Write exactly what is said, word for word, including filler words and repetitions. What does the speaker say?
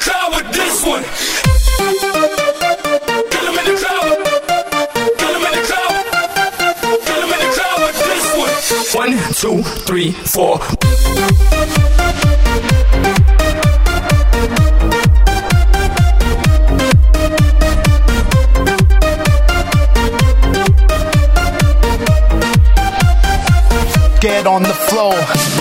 crowd with this one. Kill 'em in the crowd. Kill 'em in the crowd. Kill 'em in the crowd with this one. One, two, three, four. Get on the floor.